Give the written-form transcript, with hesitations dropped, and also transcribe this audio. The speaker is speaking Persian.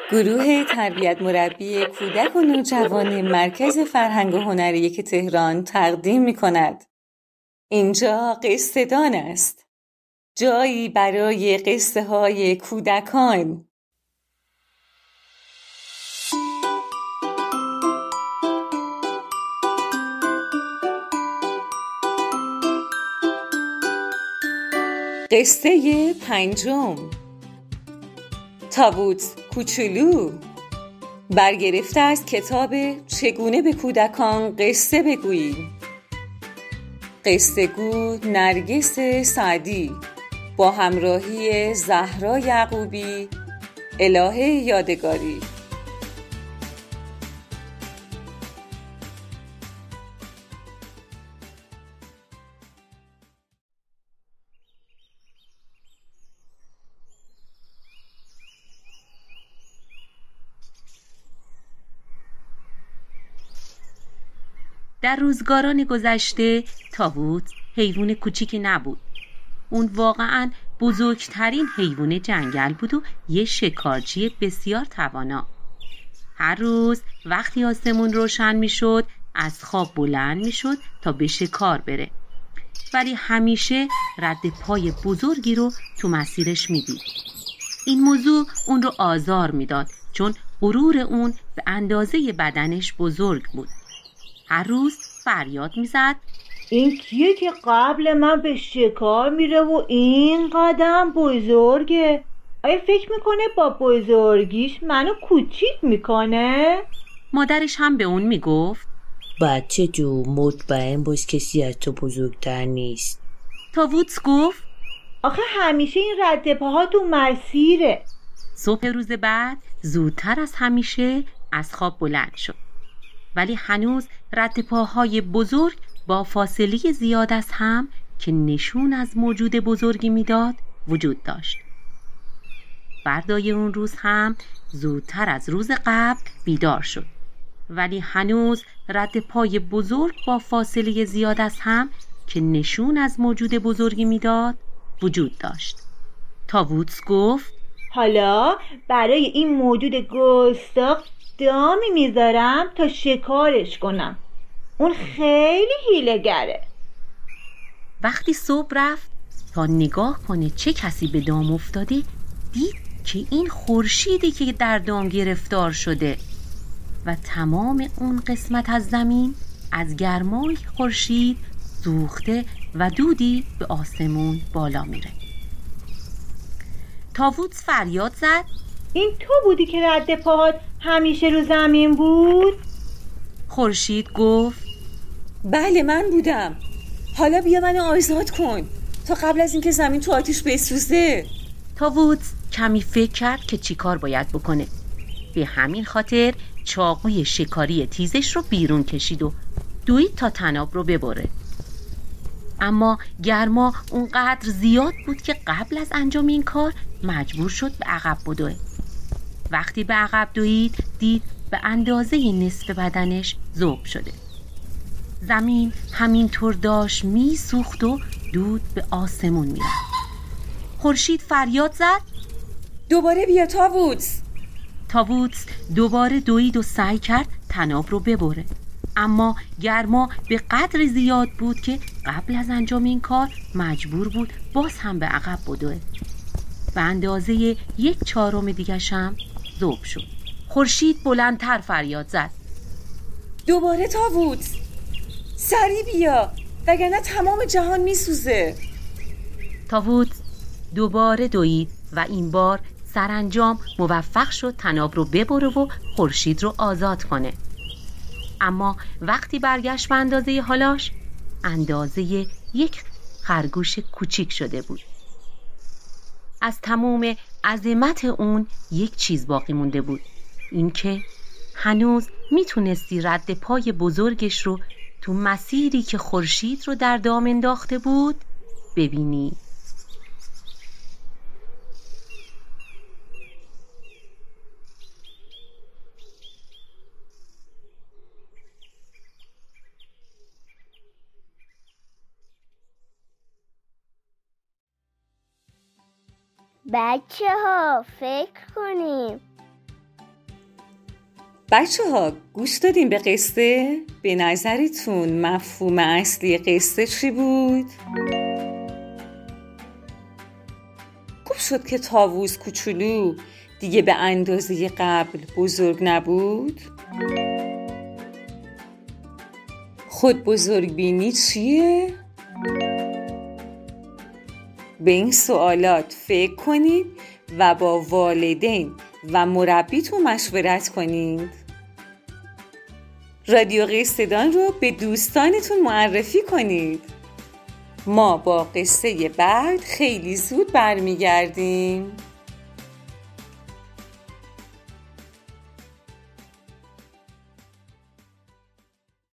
گروه تربیت مربی کودک و نوجوان مرکز فرهنگ و هنر یک تهران تقدیم می‌کند. اینجا قصه‌دان است. جایی برای قصه‌های کودکان. قصه پنجم، تابوت کوچولو، برگرفته از کتاب چگونه به کودکان قصه بگوییم. قصه گو نرگس سعدی با همراهی زهرا یعقوبی، الهه یادگاری. در روزگاران گذشته تابوت حیوان کوچیکی نبود. اون واقعاً بزرگترین حیوان جنگل بود و یه شکارچی بسیار توانا. هر روز وقتی آسمون روشن میشد از خواب بلند میشد تا به شکار بره، ولی همیشه رد پای بزرگی رو تو مسیرش میدید. این موضوع اون رو آزار میداد، چون غرور اون به اندازه بدنش بزرگ بود. هر روز فریاد میزد: این کیه که قبل من به شکار میره و این قدم بزرگه؟ آیا فکر میکنه با بزرگیش منو کوچیک میکنه؟ مادرش هم به اون میگفت: بچه جو، مطمئن باش کسی از تو بزرگتر نیست. تابوت گفت: آخه همیشه این رد پاها تو مسیره. صبح روز بعد زودتر از همیشه از خواب بلند شد، ولی هنوز رد پاهای بزرگ با فاصله زیاد از هم که نشون از موجود بزرگی میداد وجود داشت. فردای اون روز هم زودتر از روز قبل بیدار شد، ولی هنوز رد پای بزرگ با فاصله زیاد از هم که نشون از موجود بزرگی میداد وجود داشت. تابوت گفت: حالا برای این موجود گستاخ دامی میذارم تا شکارش کنم. اون خیلی حیله‌گره. وقتی صبح رفت تا نگاه کنه چه کسی به دام افتاده، دید که این خورشیدی که در دام گرفتار شده و تمام اون قسمت از زمین از گرمای خورشید سوخته و دودی به آسمون بالا میره. تابوت فریاد زد: این تو بودی که رد پاهات همیشه رو زمین بود؟ خورشید گفت: بله من بودم. حالا بیا منو آزاد کن تا قبل از اینکه زمین تو آتیش بسوزه. تابوت کمی فکر کرد که چی کار باید بکنه. به همین خاطر چاقوی شکاری تیزش رو بیرون کشید و دوید تا طناب رو ببره. اما گرما اونقدر زیاد بود که قبل از انجام این کار مجبور شد به عقب بدوه. وقتی به عقب دوید دید به اندازه نصف بدنش ذوب شده. زمین همینطور داشت میسوخت و دود به آسمون میرفت. خورشید فریاد زد: دوباره بیا تابوت. تابوت دوباره دوید و سعی کرد طناب رو ببره، اما گرما به قدر زیاد بود که قبل از انجام این کار مجبور بود باز هم به عقب بدوه. به اندازه 1/4 دیگه‌ش هم ذوب شد. خورشید بلندتر فریاد زد: دوباره تابوت، سریع بیا وگرنه تمام جهان میسوزه. تابوت دوباره دوید و این بار سرانجام موفق شد طناب رو ببره و خورشید رو آزاد کنه. اما وقتی برگشت به اندازه حالاش، اندازه یک خرگوش کوچیک شده بود. از تمام عظمت اون یک چیز باقی مونده بود، این که هنوز میتونستی رد پای بزرگش رو تو مسیری که خورشید رو در دام انداخته بود ببینی. بچه ها فکر کنیم بچه‌ها گوش دادین به قصه؟ به نظرتون مفهوم اصلی قصه چی بود؟ خوب شد که طاووس کوچولو دیگه به اندازه قبل بزرگ نبود؟ خود بزرگ بینی چیه؟ به این سوالات فکر کنید و با والدین و مربیتون مشورت کنید. رادیو قصه‌دان رو به دوستانتون معرفی کنید. ما با قصه بعد خیلی زود برمیگردیم.